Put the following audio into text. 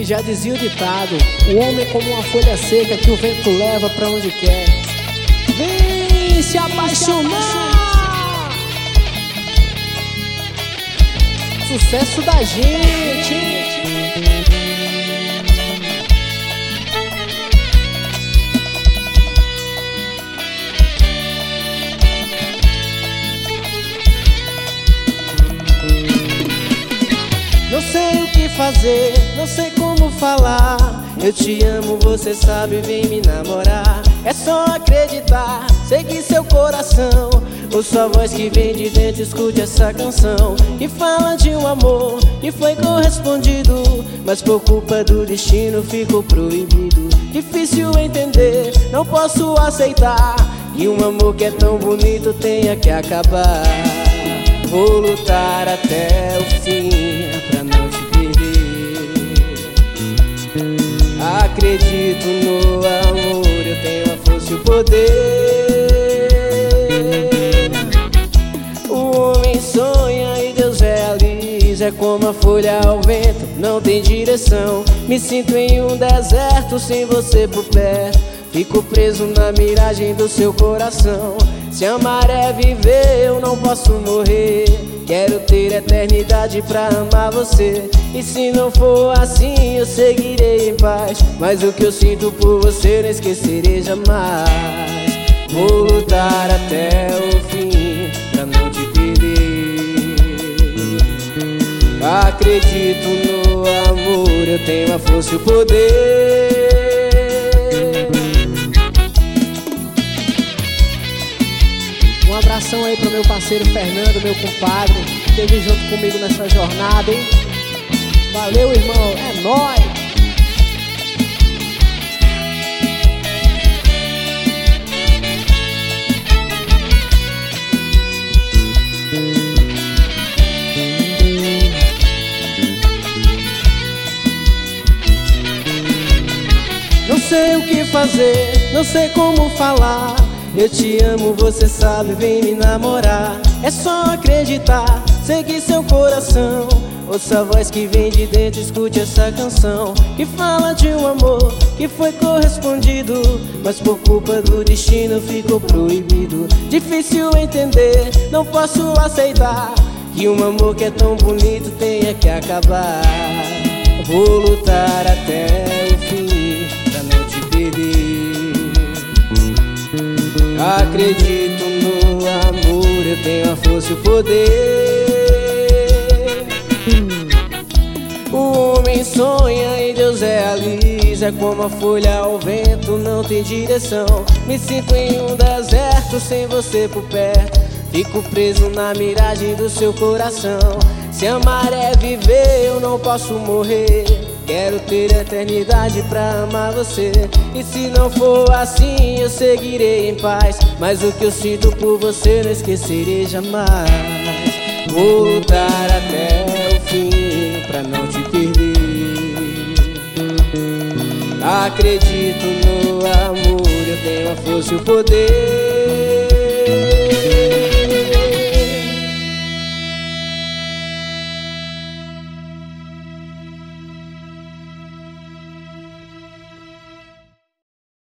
E já dizia o ditado: o homem é como uma folha seca que o vento leva pra onde quer. Vem se apaixonar! Sucesso da gente! Não sei o que fazer, não sei como falar. Eu te amo, você sabe, vem me namorar. É só acreditar, seguir seu coração. Ouça a voz que vem de dentro, escute essa canção que fala de um amor que foi correspondido, mas por culpa do destino ficou proibido. Difícil entender, não posso aceitar que um amor que é tão bonito tenha que acabar. Vou lutar até o fim pra não te perder. Acredito no amor, eu tenho a força e o poder. O homem sonha e Deus realiza. É como a folha ao vento, não tem direção. Me sinto em um deserto sem você por perto. Fico preso na miragem do seu coração. Se amar é viver, eu não posso morrer. Quero ter eternidade pra amar você. E se não for assim, eu seguirei em paz. Mas o que eu sinto por você não esquecerei jamais. Vou lutar até o fim pra não te perder. Acredito no amor, eu tenho a força e o poder. Um abração aí pro meu parceiro Fernando, meu compadre, que esteve junto comigo nessa jornada, hein? Valeu, irmão, é nóis! Não sei o que fazer, não sei como falar. Eu te amo, você sabe, vem me namorar. É só acreditar, seguir seu coração. Ouça a voz que vem de dentro, escute essa canção que fala de um amor que foi correspondido, mas por culpa do destino ficou proibido. Difícil entender, não posso aceitar que um amor que é tão bonito tenha que acabar. Vou lutar até o fim pra não te perder. Acredito no amor, eu tenho a força e o poder. O homem sonha e Deus realiza. É como a folha ao vento, não tem direção. Me sinto em um deserto sem você por perto. Fico preso na miragem do seu coração. Se amar é viver, eu não posso morrer. Quero ter eternidade pra amar você. E se não for assim, eu seguirei em paz. Mas o que eu sinto por você não esquecerei jamais. Vou lutar até o fim pra não te perder. Acredito no amor, eu tenho a força e o poder.